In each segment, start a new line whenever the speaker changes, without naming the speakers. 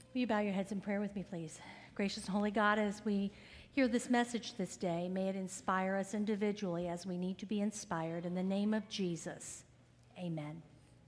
Will you bow your heads in prayer with me, please? Gracious and holy God, as we hear this message this day, may it inspire us individually as we need to be inspired. In the name of Jesus, amen.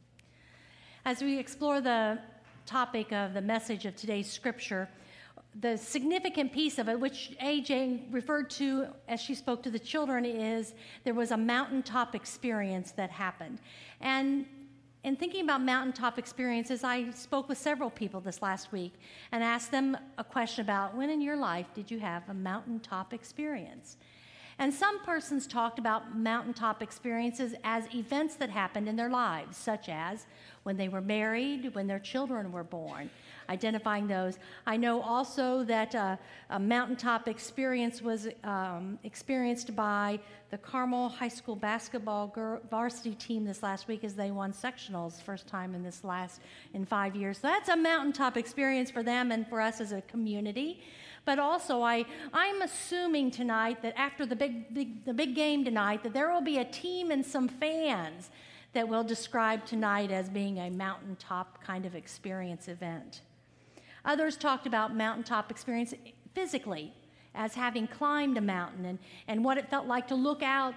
As we explore the topic of the message of today's scripture, the significant piece of it, which AJ referred to as she spoke to the children, is there was a mountaintop experience that happened. And in thinking about mountaintop experiences, I spoke with several people this last week and asked them a question about when in your life did you have a mountaintop experience? And some persons talked about mountaintop experiences as events that happened in their lives, such as when they were married, when their children were born, identifying those. I know also that a mountaintop experience was experienced by the Carmel High School basketball varsity team this last week as they won sectionals first time in 5 years. So that's a mountaintop experience for them and for us as a community. But also, I'm assuming tonight that after the big game tonight, that there will be a team and some fans that will describe tonight as being a mountaintop kind of experience event. Others talked about mountaintop experience physically, as having climbed a mountain and what it felt like to look out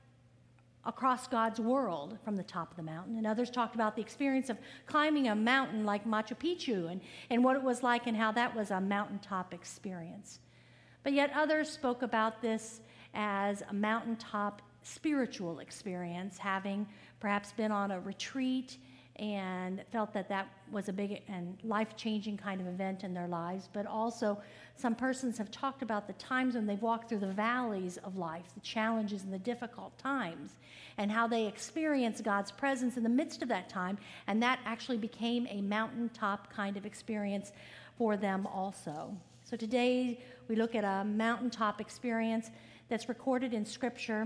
across God's world from the top of the mountain. And others talked about the experience of climbing a mountain like Machu Picchu and what it was like and how that was a mountaintop experience. But yet others spoke about this as a mountaintop spiritual experience, having perhaps been on a retreat and felt that that was a big and life-changing kind of event in their lives. But also, some persons have talked about the times when they've walked through the valleys of life, the challenges and the difficult times, and how they experienced God's presence in the midst of that time, and that actually became a mountaintop kind of experience for them also. So today, we look at a mountaintop experience that's recorded in Scripture,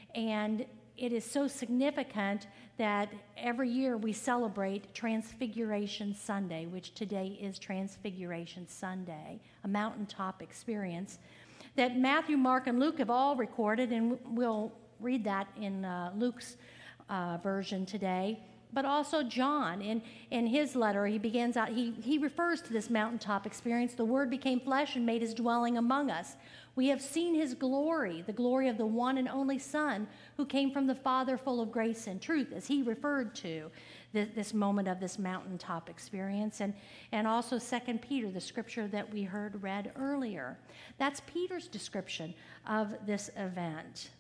and it is so significant that every year we celebrate Transfiguration Sunday, which today is Transfiguration Sunday, a mountaintop experience that Matthew, Mark, and Luke have all recorded, and we'll read that in Luke's version today. But also John, in his letter, he begins out, he refers to this mountaintop experience. The Word became flesh and made his dwelling among us. We have seen his glory, the glory of the one and only Son who came from the Father, full of grace and truth, as he referred to this moment of this mountaintop experience. And also 2 Peter, the scripture that we heard read earlier. That's Peter's description of this event.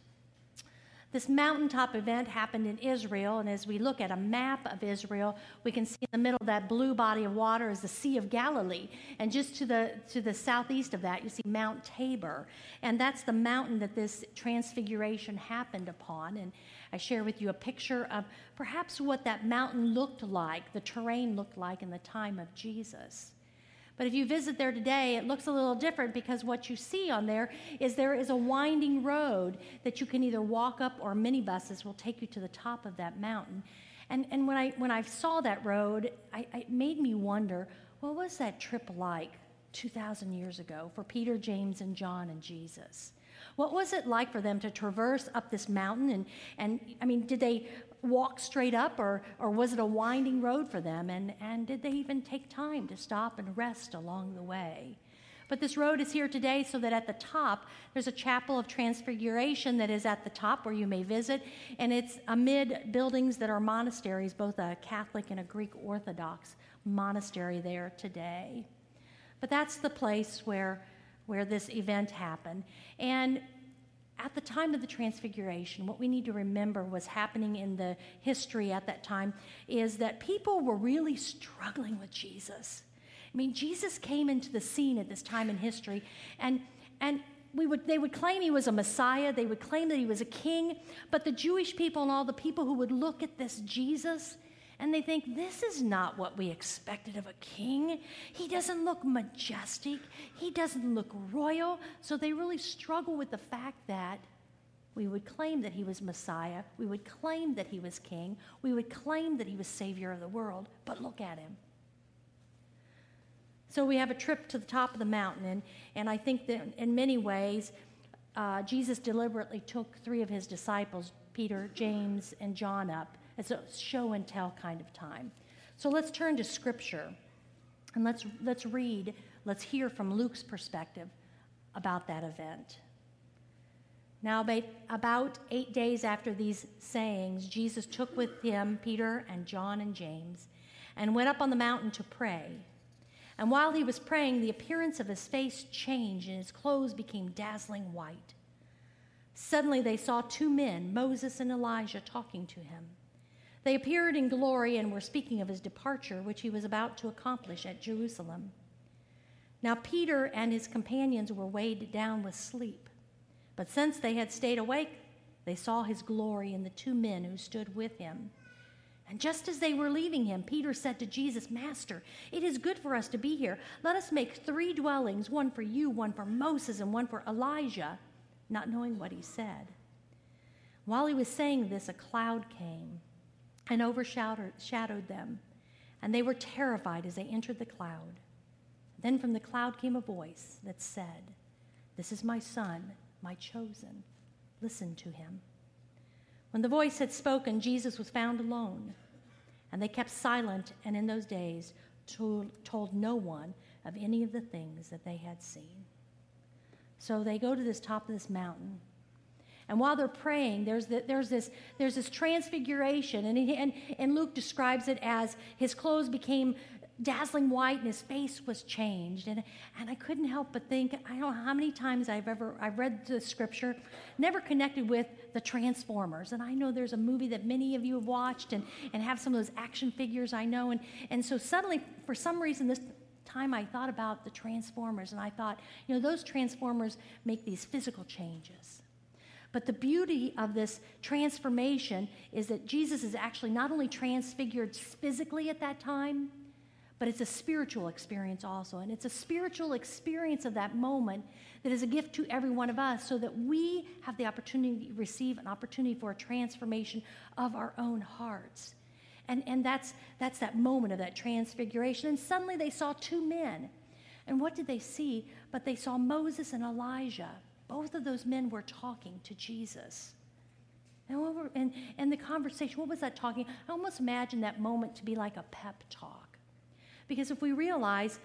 This mountaintop event happened in Israel, and as we look at a map of Israel, we can see in the middle of that blue body of water is the Sea of Galilee, and just to the southeast of that, you see Mount Tabor, and that's the mountain that this transfiguration happened upon. And I share with you a picture of perhaps what that mountain looked like, the terrain looked like in the time of Jesus. But if you visit there today, it looks a little different because what you see on there is a winding road that you can either walk up or minibuses will take you to the top of that mountain. And when I saw that road, it made me wonder, what was that trip like 2,000 years ago for Peter, James, and John and Jesus? What was it like for them to traverse up this mountain? And I mean, did they walk straight up or was it a winding road for them? And did they even take time to stop and rest along the way? But this road is here today so that at the top, there's a chapel of Transfiguration that is at the top where you may visit. And it's amid buildings that are monasteries, both a Catholic and a Greek Orthodox monastery there today. But that's the place where this event happened. And at the time of the Transfiguration, what we need to remember was happening in the history at that time is that people were really struggling with Jesus. I mean, Jesus came into the scene at this time in history, and they would claim he was a Messiah, they would claim that he was a king, but the Jewish people and all the people who would look at this Jesus, and they think, this is not what we expected of a king. He doesn't look majestic. He doesn't look royal. So they really struggle with the fact that we would claim that he was Messiah. We would claim that he was king. We would claim that he was Savior of the world. But look at him. So we have a trip to the top of the mountain. And I think that in many ways, Jesus deliberately took 3 of his disciples, Peter, James, and John, up. It's a show and tell kind of time. So let's turn to Scripture. And let's hear from Luke's perspective about that event. Now, about 8 days after these sayings, Jesus took with him Peter and John and James and went up on the mountain to pray. And while he was praying, the appearance of his face changed and his clothes became dazzling white. Suddenly they saw two men, Moses and Elijah, talking to him. They appeared in glory and were speaking of his departure, which he was about to accomplish at Jerusalem. Now Peter and his companions were weighed down with sleep. But since they had stayed awake, they saw his glory and the two men who stood with him. And just as they were leaving him, Peter said to Jesus, "Master, it is good for us to be here. Let us make 3 dwellings, one for you, one for Moses, and one for Elijah," not knowing what he said. While he was saying this, a cloud came and overshadowed them, and they were terrified as they entered the cloud. Then from the cloud came a voice that said, "This is my son, my chosen. Listen to him." When the voice had spoken, Jesus was found alone, and they kept silent, and in those days told no one of any of the things that they had seen. So they go to this top of this mountain, and while they're praying, there's this transfiguration, and Luke describes it as his clothes became dazzling white and his face was changed. And I couldn't help but think, I don't know how many times I've read the scripture, never connected with the Transformers. And I know there's a movie that many of you have watched and have some of those action figures I know. And so suddenly, for some reason, this time I thought about the Transformers, and I thought, those Transformers make these physical changes. But the beauty of this transformation is that Jesus is actually not only transfigured physically at that time, but it's a spiritual experience also. And it's a spiritual experience of that moment that is a gift to every one of us so that we have the opportunity to receive an opportunity for a transformation of our own hearts. And that's that moment of that transfiguration. And suddenly they saw two men. And what did they see? But they saw Moses and Elijah. Both of those men were talking to Jesus. And the conversation, what was that talking? I almost imagine that moment to be like a pep talk. Because if we realize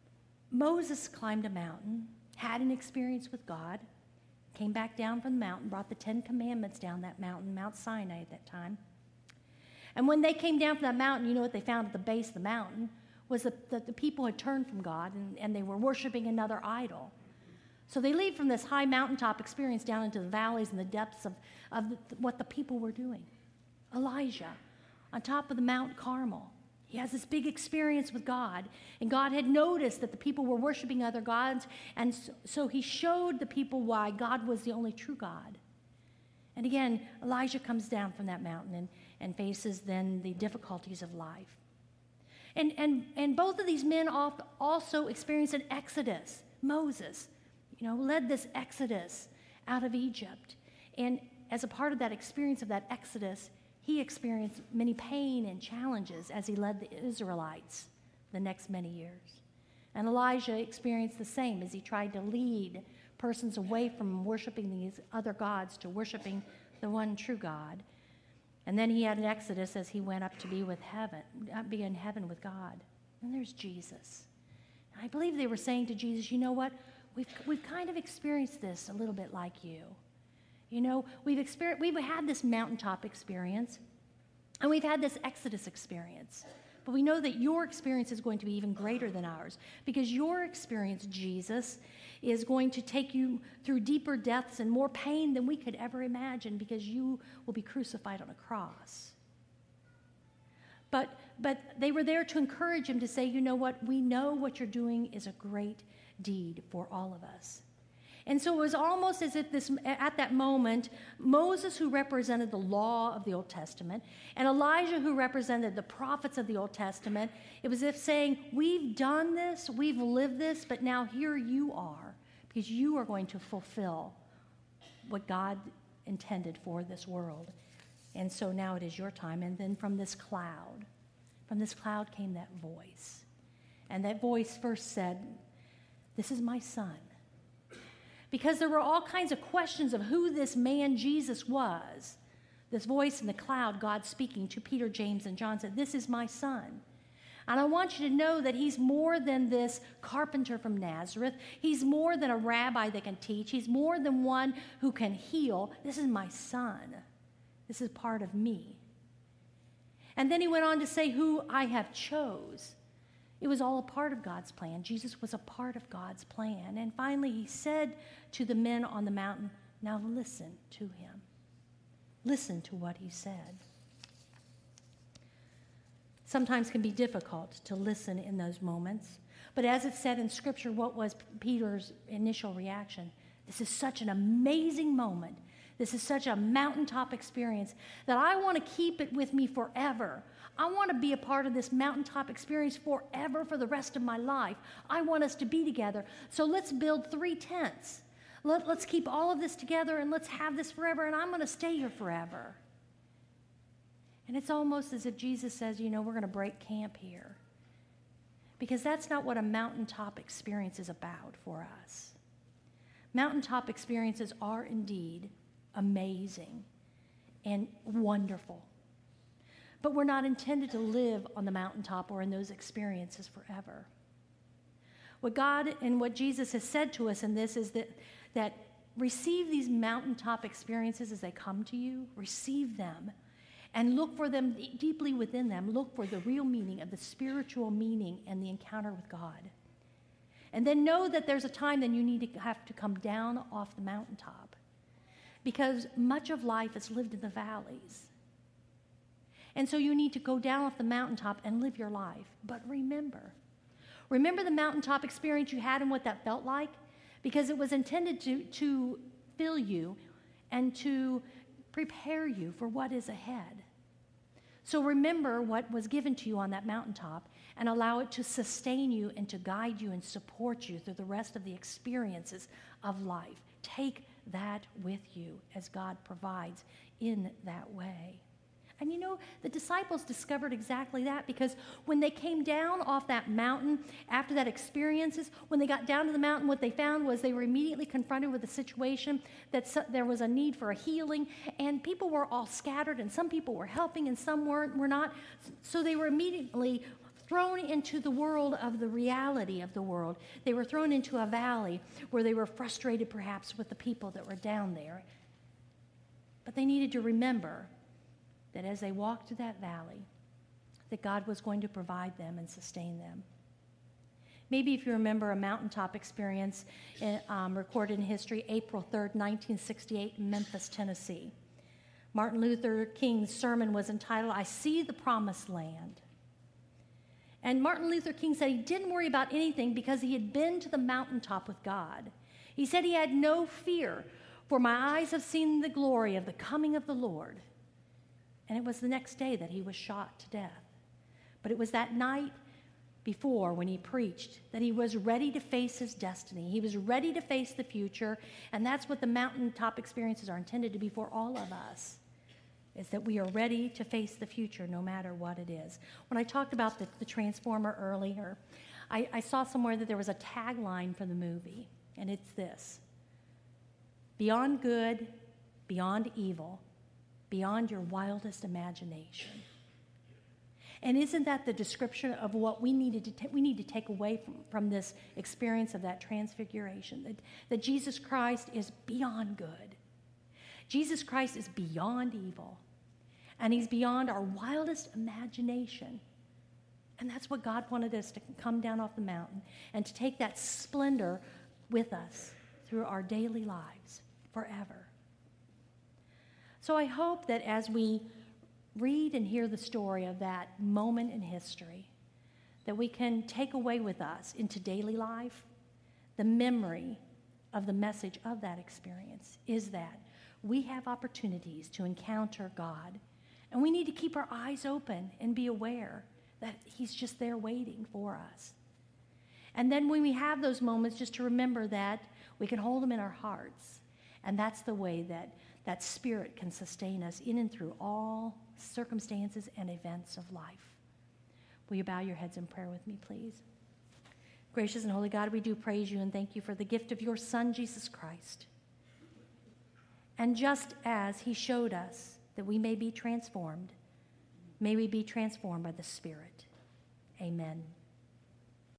Moses climbed a mountain, had an experience with God, came back down from the mountain, brought the 10 Commandments down that mountain, Mount Sinai at that time. And when they came down from that mountain, you know what they found at the base of the mountain was that the people had turned from God and they were worshiping another idol. So they leave from this high mountaintop experience down into the valleys and the depths of what the people were doing. Elijah, on top of the Mount Carmel, he has this big experience with God, and God had noticed that the people were worshiping other gods, and so he showed the people why God was the only true God. And again, Elijah comes down from that mountain and faces then the difficulties of life. And both of these men also experienced an exodus. Moses, led this exodus out of Egypt. And as a part of that experience of that exodus, he experienced many pain and challenges as he led the Israelites the next many years. And Elijah experienced the same as he tried to lead persons away from worshiping these other gods to worshiping the one true God. And then he had an exodus as he went up to be in heaven with God. And there's Jesus. And I believe they were saying to Jesus, you know what? We've kind of experienced this a little bit like you. We've had this mountaintop experience, and we've had this Exodus experience. But we know that your experience is going to be even greater than ours, because your experience, Jesus, is going to take you through deeper depths and more pain than we could ever imagine, because you will be crucified on a cross. But they were there to encourage him to say, you know what? We know what you're doing is a great deed for all of us. And so it was almost as if at that moment, Moses, who represented the law of the Old Testament, and Elijah, who represented the prophets of the Old Testament, it was as if saying, we've done this, we've lived this, but now here you are, because you are going to fulfill what God intended for this world. And so now it is your time. And then from this cloud came that voice. And that voice first said, "This is my son." Because there were all kinds of questions of who this man Jesus was. This voice in the cloud, God speaking to Peter, James, and John, said, "This is my son." And I want you to know that he's more than this carpenter from Nazareth. He's more than a rabbi that can teach. He's more than one who can heal. This is my son. This is part of me. And then he went on to say who I have chose. It was all a part of God's plan. Jesus was a part of God's plan. And finally, he said to the men on the mountain, now listen to him. Listen to what he said. Sometimes can be difficult to listen in those moments. But as it said in Scripture, what was Peter's initial reaction? This is such an amazing moment. This is such a mountaintop experience that I want to keep it with me forever. I want to be a part of this mountaintop experience forever for the rest of my life. I want us to be together. So let's build 3 tents. Let's keep all of this together and let's have this forever, and I'm going to stay here forever. And it's almost as if Jesus says, we're going to break camp here. Because that's not what a mountaintop experience is about for us. Mountaintop experiences are indeed amazing and wonderful. But we're not intended to live on the mountaintop or in those experiences forever. What God and what Jesus has said to us in this is that receive these mountaintop experiences as they come to you. Receive them. And look for them deeply within them. Look for the real meaning of the spiritual meaning and the encounter with God. And then know that there's a time then you have to come down off the mountaintop. Because much of life is lived in the valleys. And so you need to go down off the mountaintop and live your life. But remember the mountaintop experience you had and what that felt like? Because it was intended to fill you and to prepare you for what is ahead. So remember what was given to you on that mountaintop and allow it to sustain you and to guide you and support you through the rest of the experiences of life. Take that with you as God provides in that way. And the disciples discovered exactly that, because when they came down off that mountain after that experiences, when they got down to the mountain, what they found was they were immediately confronted with a situation that there was a need for a healing, and people were all scattered, and some people were helping and some were not. So they were immediately thrown into the world of the reality of the world. They were thrown into a valley where they were frustrated perhaps with the people that were down there. But they needed to remember that as they walked through that valley, that God was going to provide them and sustain them. Maybe if you remember a mountaintop experience recorded in history, April 3rd, 1968, in Memphis, Tennessee. Martin Luther King's sermon was entitled, I See the Promised Land. And Martin Luther King said he didn't worry about anything because he had been to the mountaintop with God. He said he had no fear, for my eyes have seen the glory of the coming of the Lord. And it was the next day that he was shot to death. But it was that night before, when he preached, that he was ready to face his destiny. He was ready to face the future, and that's what the mountaintop experiences are intended to be for all of us, is that we are ready to face the future no matter what it is. When I talked about the Transformer earlier, I saw somewhere that there was a tagline for the movie, and it's this: beyond good, beyond evil, beyond your wildest imagination. And isn't that the description of what we need to take away from this experience of that transfiguration? That Jesus Christ is beyond good. Jesus Christ is beyond evil. And he's beyond our wildest imagination. And that's what God wanted us to come down off the mountain and to take that splendor with us through our daily lives forever. So I hope that as we read and hear the story of that moment in history, that we can take away with us into daily life the memory of the message of that experience, is that we have opportunities to encounter God, and we need to keep our eyes open and be aware that he's just there waiting for us. And then when we have those moments, just to remember that we can hold them in our hearts, and that's the way that Spirit can sustain us in and through all circumstances and events of life. Will you bow your heads in prayer with me, please? Gracious and holy God, we do praise you and thank you for the gift of your Son, Jesus Christ. And just as he showed us that we may be transformed, may we be transformed by the Spirit. Amen.